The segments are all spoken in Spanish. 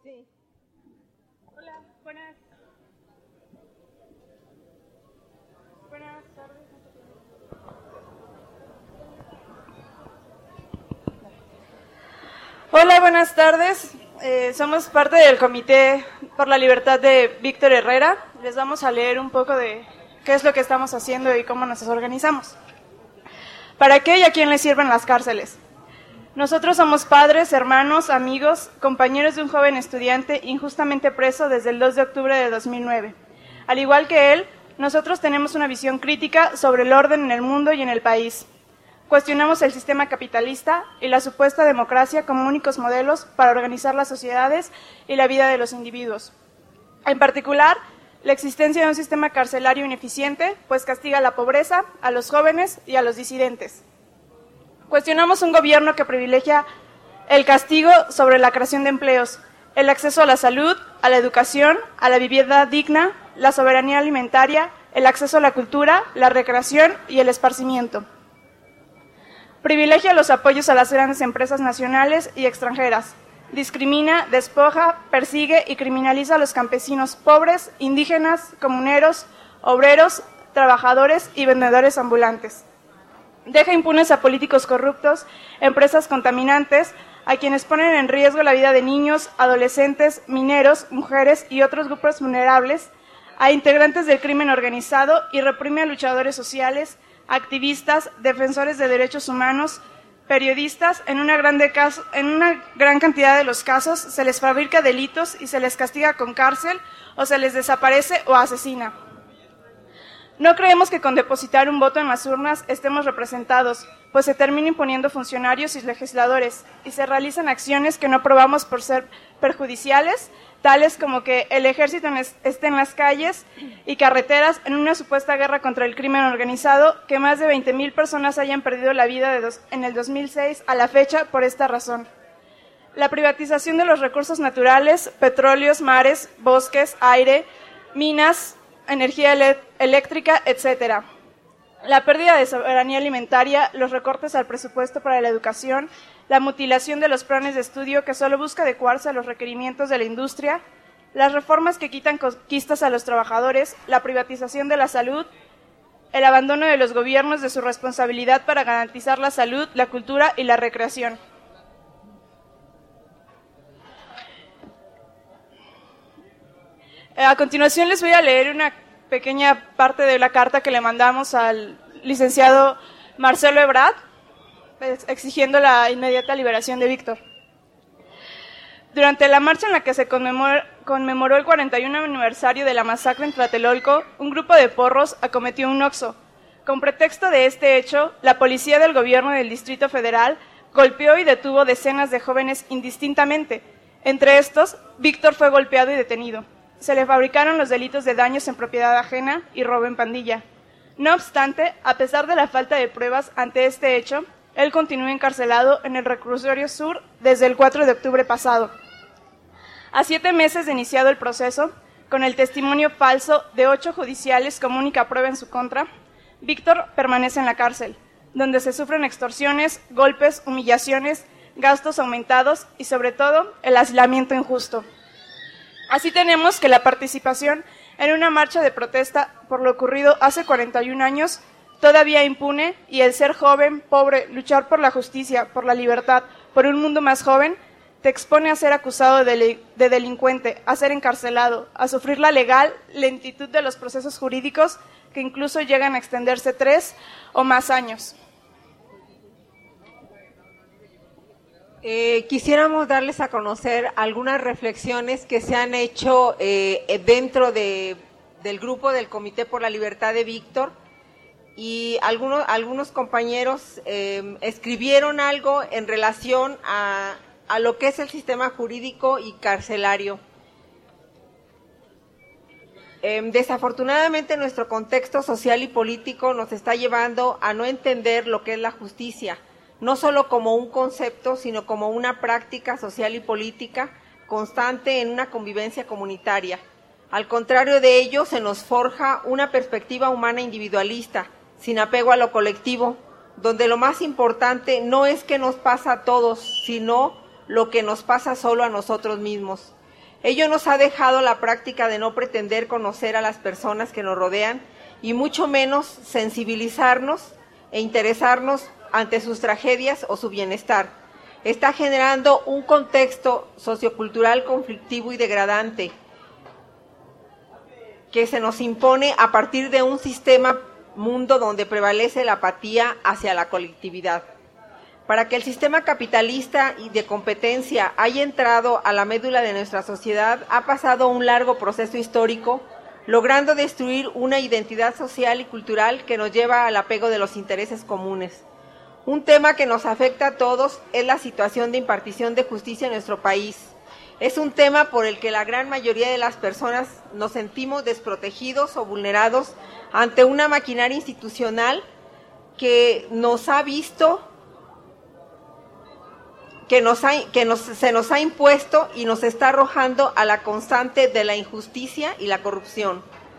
Sí. Hola, buenas tardes. Hola, buenas tardes. Somos parte del Comité por la Libertad de Víctor Herrera. Les vamos a leer un poco de qué es lo que estamos haciendo y cómo nos organizamos. ¿Para qué y a quién les sirven las cárceles? Nosotros somos padres, hermanos, amigos, compañeros de un joven estudiante injustamente preso desde el 2 de octubre de 2009. Al igual que él, nosotros tenemos una visión crítica sobre el orden en el mundo y en el país. Cuestionamos el sistema capitalista y la supuesta democracia como únicos modelos para organizar las sociedades y la vida de los individuos. En particular, la existencia de un sistema carcelario ineficiente, pues castiga la pobreza, a los jóvenes y a los disidentes. Cuestionamos un gobierno que privilegia el castigo sobre la creación de empleos, el acceso a la salud, a la educación, a la vivienda digna, la soberanía alimentaria, el acceso a la cultura, la recreación y el esparcimiento. Privilegia los apoyos a las grandes empresas nacionales y extranjeras. Discrimina, despoja, persigue y criminaliza a los campesinos pobres, indígenas, comuneros, obreros, trabajadores y vendedores ambulantes. Deja impunes a políticos corruptos, empresas contaminantes, a quienes ponen en riesgo la vida de niños, adolescentes, mineros, mujeres y otros grupos vulnerables, a integrantes del crimen organizado y reprime a luchadores sociales, activistas, defensores de derechos humanos, periodistas. En una gran cantidad de los casos se les fabrica delitos y se les castiga con cárcel o se les desaparece o asesina. No creemos que con depositar un voto en las urnas estemos representados, pues se termina imponiendo funcionarios y legisladores y se realizan acciones que no aprobamos por ser perjudiciales, tales como que el ejército esté en las calles y carreteras en una supuesta guerra contra el crimen organizado, que más de 20,000 personas hayan perdido la vida en el 2006 a la fecha por esta razón. La privatización de los recursos naturales, petróleos, mares, bosques, aire, minas, energía eléctrica, etc. La pérdida de soberanía alimentaria, los recortes al presupuesto para la educación, la mutilación de los planes de estudio que solo busca adecuarse a los requerimientos de la industria, las reformas que quitan conquistas a los trabajadores, la privatización de la salud, el abandono de los gobiernos de su responsabilidad para garantizar la salud, la cultura y la recreación. A continuación les voy a leer una pequeña parte de la carta que le mandamos al licenciado Marcelo Ebrard, exigiendo la inmediata liberación de Víctor. Durante la marcha en la que se conmemoró el 41 aniversario de la masacre en Tlatelolco, un grupo de porros acometió un Oxxo. Con pretexto de este hecho, la policía del gobierno del Distrito Federal golpeó y detuvo decenas de jóvenes indistintamente. Entre estos, Víctor fue golpeado y detenido. Se le fabricaron los delitos de daños en propiedad ajena y robo en pandilla. No obstante, a pesar de la falta de pruebas ante este hecho, él continúa encarcelado en el reclusorio sur desde el 4 de octubre pasado. A 7 meses de iniciado el proceso, con el testimonio falso de 8 judiciales como única prueba en su contra, Víctor permanece en la cárcel, donde se sufren extorsiones, golpes, humillaciones, gastos aumentados y, sobre todo, el aislamiento injusto. Así tenemos que la participación en una marcha de protesta por lo ocurrido hace 41 años, todavía impune, y el ser joven, pobre, luchar por la justicia, por la libertad, por un mundo más joven, te expone a ser acusado de delincuente, a ser encarcelado, a sufrir la legal lentitud de los procesos jurídicos que incluso llegan a extenderse 3 o más años. Quisiéramos darles a conocer algunas reflexiones que se han hecho dentro del grupo del Comité por la Libertad de Víctor, y algunos compañeros escribieron algo en relación a lo que es el sistema jurídico y carcelario. Desafortunadamente nuestro contexto social y político nos está llevando a no entender lo que es la justicia, no solo como un concepto, sino como una práctica social y política constante en una convivencia comunitaria. Al contrario de ello, se nos forja una perspectiva humana individualista, sin apego a lo colectivo, donde lo más importante no es qué nos pasa a todos, sino lo que nos pasa solo a nosotros mismos. Ello nos ha dejado la práctica de no pretender conocer a las personas que nos rodean y mucho menos sensibilizarnos e interesarnos ante sus tragedias o su bienestar. Está generando un contexto sociocultural conflictivo y degradante que se nos impone a partir de un sistema mundo donde prevalece la apatía hacia la colectividad. Para que el sistema capitalista y de competencia haya entrado a la médula de nuestra sociedad, ha pasado un largo proceso histórico, logrando destruir una identidad social y cultural que nos lleva al apego de los intereses comunes. Un tema que nos afecta a todos es la situación de impartición de justicia en nuestro país. Es un tema por el que la gran mayoría de las personas nos sentimos desprotegidos o vulnerados ante una maquinaria institucional que nos ha visto, se nos ha impuesto y nos está arrojando a la constante de la injusticia y la corrupción.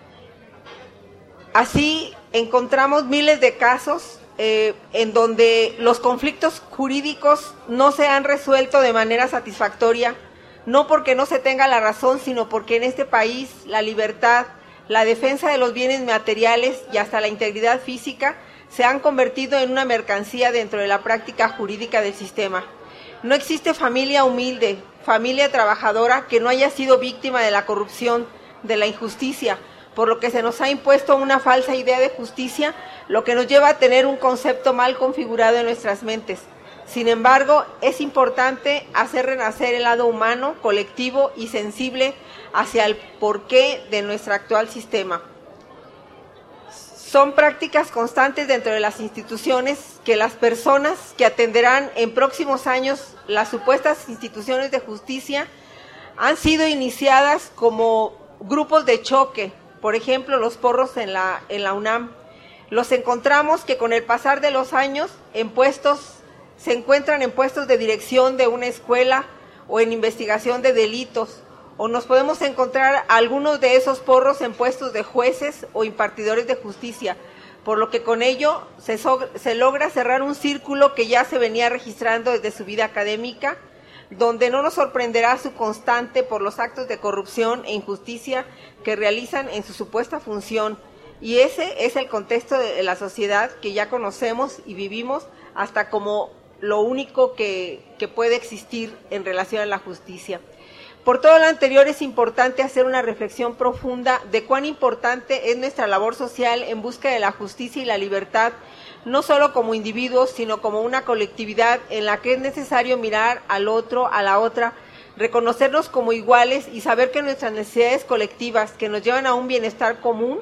Así encontramos miles de casos en donde los conflictos jurídicos no se han resuelto de manera satisfactoria, no porque no se tenga la razón, sino porque en este país la libertad, la defensa de los bienes materiales y hasta la integridad física se han convertido en una mercancía dentro de la práctica jurídica del sistema. No existe familia humilde, familia trabajadora que no haya sido víctima de la corrupción, de la injusticia, por lo que se nos ha impuesto una falsa idea de justicia, lo que nos lleva a tener un concepto mal configurado en nuestras mentes. Sin embargo, es importante hacer renacer el lado humano, colectivo y sensible hacia el porqué de nuestro actual sistema. Son prácticas constantes dentro de las instituciones que las personas que atenderán en próximos años las supuestas instituciones de justicia han sido iniciadas como grupos de choque, por ejemplo, los porros en la UNAM. Los encontramos que con el pasar de los años se encuentran en puestos de dirección de una escuela o en investigación de delitos, o nos podemos encontrar algunos de esos porros en puestos de jueces o impartidores de justicia, por lo que con ello se logra cerrar un círculo que ya se venía registrando desde su vida académica, donde no nos sorprenderá su constante por los actos de corrupción e injusticia que realizan en su supuesta función. Y ese es el contexto de la sociedad que ya conocemos y vivimos hasta como lo único que puede existir en relación a la justicia. Por todo lo anterior es importante hacer una reflexión profunda de cuán importante es nuestra labor social en busca de la justicia y la libertad, no solo como individuos, sino como una colectividad en la que es necesario mirar al otro, a la otra, reconocernos como iguales y saber que nuestras necesidades colectivas que nos llevan a un bienestar común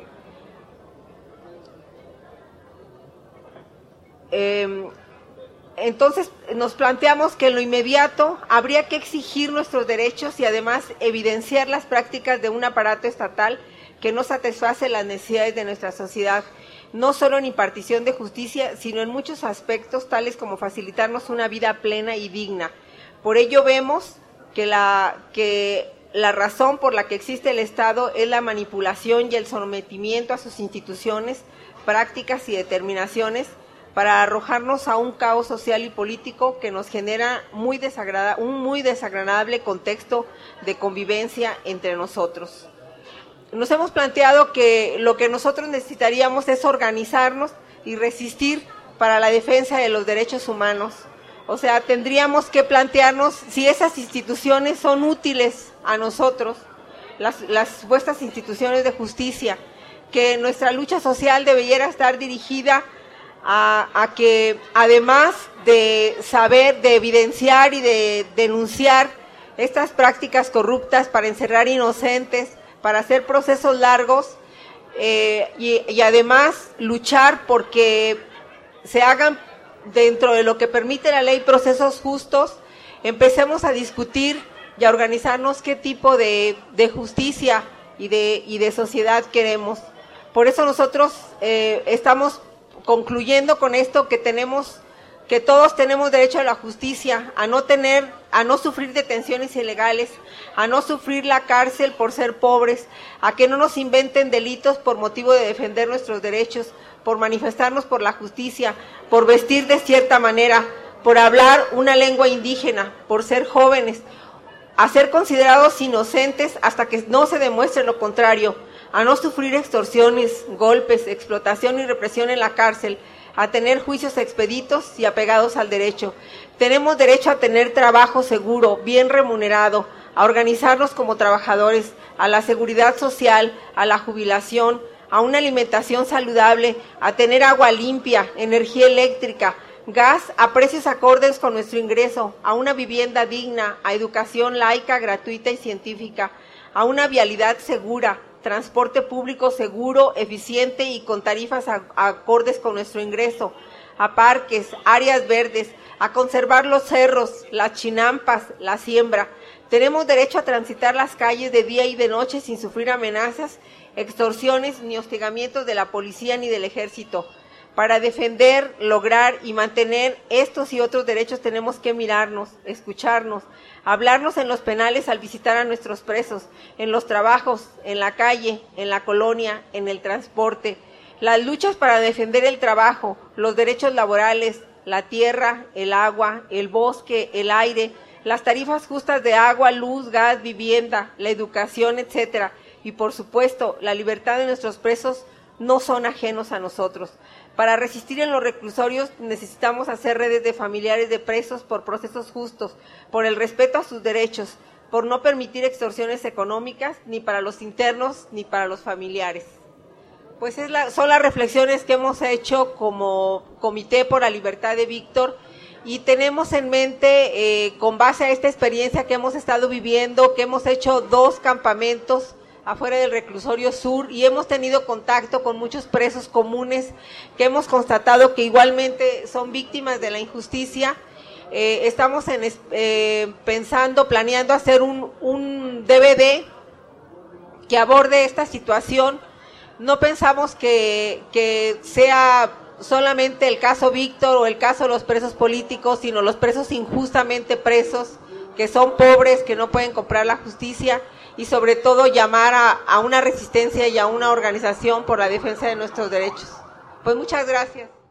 entonces nos planteamos que en lo inmediato habría que exigir nuestros derechos y además evidenciar las prácticas de un aparato estatal que no satisface las necesidades de nuestra sociedad, no solo en impartición de justicia, sino en muchos aspectos tales como facilitarnos una vida plena y digna. Por ello vemos que la razón por la que existe el Estado es la manipulación y el sometimiento a sus instituciones, prácticas y determinaciones, para arrojarnos a un caos social y político que nos genera un muy desagradable contexto de convivencia entre nosotros. Nos hemos planteado que lo que nosotros necesitaríamos es organizarnos y resistir para la defensa de los derechos humanos. O sea, tendríamos que plantearnos si esas instituciones son útiles a nosotros, las supuestas instituciones de justicia, que nuestra lucha social debiera estar dirigida a que además de saber, de evidenciar y de denunciar estas prácticas corruptas para encerrar inocentes, para hacer procesos largos y además luchar porque se hagan dentro de lo que permite la ley procesos justos, empecemos a discutir y a organizarnos qué tipo de justicia y de sociedad queremos. Por eso nosotros estamos concluyendo con esto que todos tenemos derecho a la justicia, a no sufrir detenciones ilegales, a no sufrir la cárcel por ser pobres, a que no nos inventen delitos por motivo de defender nuestros derechos, por manifestarnos por la justicia, por vestir de cierta manera, por hablar una lengua indígena, por ser jóvenes a ser considerados inocentes hasta que no se demuestre lo contrario, a no sufrir extorsiones, golpes, explotación y represión en la cárcel, a tener juicios expeditos y apegados al derecho. Tenemos derecho a tener trabajo seguro, bien remunerado, a organizarnos como trabajadores, a la seguridad social, a la jubilación, a una alimentación saludable, a tener agua limpia, energía eléctrica, gas a precios acordes con nuestro ingreso, a una vivienda digna, a educación laica, gratuita y científica, a una vialidad segura, transporte público seguro, eficiente y con tarifas acordes con nuestro ingreso, a parques, áreas verdes, a conservar los cerros, las chinampas, la siembra. Tenemos derecho a transitar las calles de día y de noche sin sufrir amenazas, extorsiones ni hostigamientos de la policía ni del ejército. Para defender, lograr y mantener estos y otros derechos tenemos que mirarnos, escucharnos, hablarnos en los penales al visitar a nuestros presos, en los trabajos, en la calle, en la colonia, en el transporte. Las luchas para defender el trabajo, los derechos laborales, la tierra, el agua, el bosque, el aire, las tarifas justas de agua, luz, gas, vivienda, la educación, etcétera, y por supuesto la libertad de nuestros presos no son ajenos a nosotros. Para resistir en los reclusorios necesitamos hacer redes de familiares de presos por procesos justos, por el respeto a sus derechos, por no permitir extorsiones económicas ni para los internos ni para los familiares. Pues son las reflexiones que hemos hecho como Comité por la Libertad de Víctor y tenemos en mente, con base a esta experiencia que hemos estado viviendo, que hemos hecho 2 campamentos afuera del reclusorio sur y hemos tenido contacto con muchos presos comunes que hemos constatado que igualmente son víctimas de la injusticia. Estamos planeando hacer un DVD que aborde esta situación. No pensamos que sea solamente el caso Víctor o el caso de los presos políticos, sino los presos injustamente presos, que son pobres, que no pueden comprar la justicia, y sobre todo llamar a una resistencia y a una organización por la defensa de nuestros derechos. Pues muchas gracias.